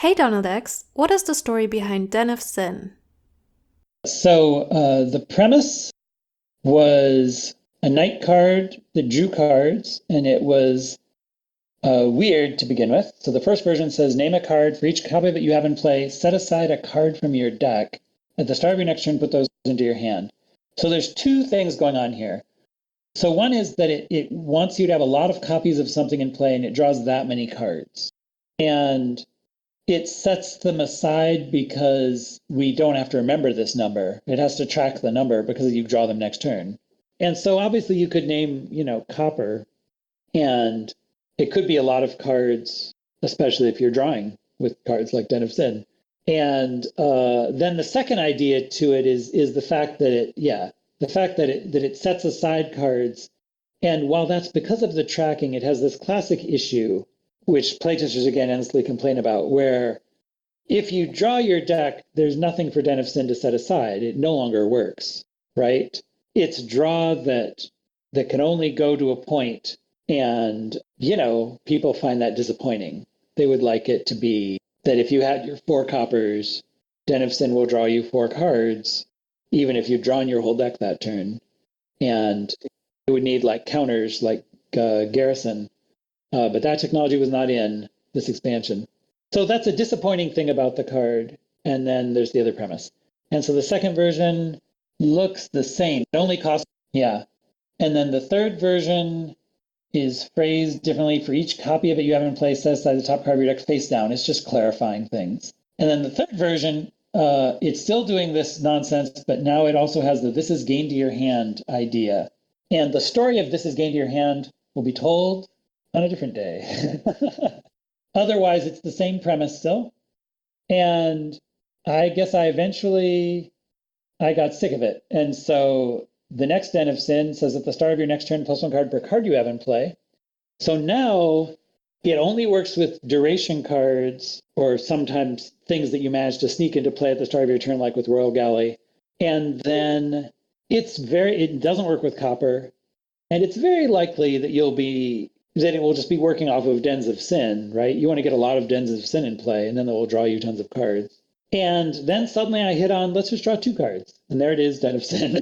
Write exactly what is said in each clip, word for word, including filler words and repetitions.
Hey Donald X, what is the story behind Den of Sin? So uh, the premise was a night card that drew cards, and it was uh, weird to begin with. So the first version says name a card for each copy that you have in play. Set aside a card from your deck. At the start of your next turn, put those into your hand. So there's two things going on here. So one is that it, it wants you to have a lot of copies of something in play, and it draws that many cards. And it sets them aside because we don't have to remember this number. It has to track the number because you draw them next turn. And so obviously you could name, you know, copper, and it could be a lot of cards, especially if you're drawing with cards like Den of Sin. And uh, then the second idea to it is is the fact that it, yeah, the fact that it that it sets aside cards. And while that's because of the tracking, it has this classic issue, which playtesters again endlessly complain about, where if you draw your deck, there's nothing for Den of Sin to set aside. It no longer works, right? It's draw that that can only go to a point, and you know, people find that disappointing. They would like it to be that if you had your four coppers, Den of Sin will draw you four cards, even if you've drawn your whole deck that turn. And it would need like counters like uh, Garrison, uh, but that technology was not in this expansion. So that's a disappointing thing about the card. And then there's the other premise. And so the second version looks the same. It only costs, yeah. And then the third version is phrased differently for each copy of it you have in play, set aside the top card of your deck face down. It's just clarifying things. And then the third version, uh, it's still doing this nonsense, but now it also has the this is gained to your hand idea. And the story of this is gained to your hand will be told on a different day. Otherwise, it's the same premise still. And I guess I eventually I got sick of it. And so the next Den of Sin says at the start of your next turn, plus one card per card you have in play. So now it only works with duration cards or sometimes things that you manage to sneak into play at the start of your turn, like with Royal Galley. And then it's very, it doesn't work with copper. And it's very likely that you'll be, that it will just be working off of Dens of Sin, right? You want to get a lot of Dens of Sin in play, and then it will draw you tons of cards. And then suddenly I hit on, let's just draw two cards. And there it is, Den of Sin.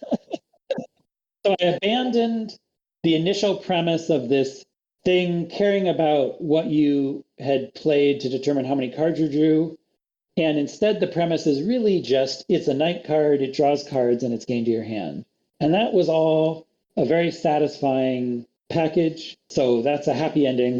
So I abandoned the initial premise of this thing caring about what you had played to determine how many cards you drew. And instead, the premise is really just it's a night card, it draws cards, and it's gained to your hand. And that was all a very satisfying package. So that's a happy ending.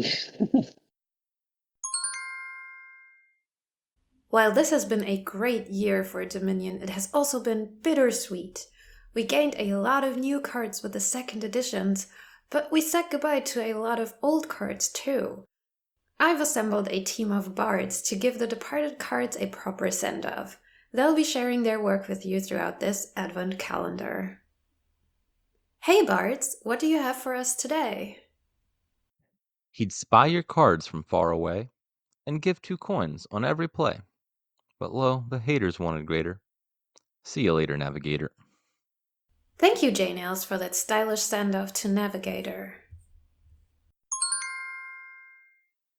While this has been a great year for Dominion, it has also been bittersweet. We gained a lot of new cards with the second editions, but we said goodbye to a lot of old cards too. I've assembled a team of bards to give the departed cards a proper send-off. They'll be sharing their work with you throughout this advent calendar. Hey bards, what do you have for us today? He'd spy your cards from far away and give two coins on every play. But lo, the haters wanted greater. See you later, Navigator. Thank you, J-Nails, for that stylish send-off to Navigator.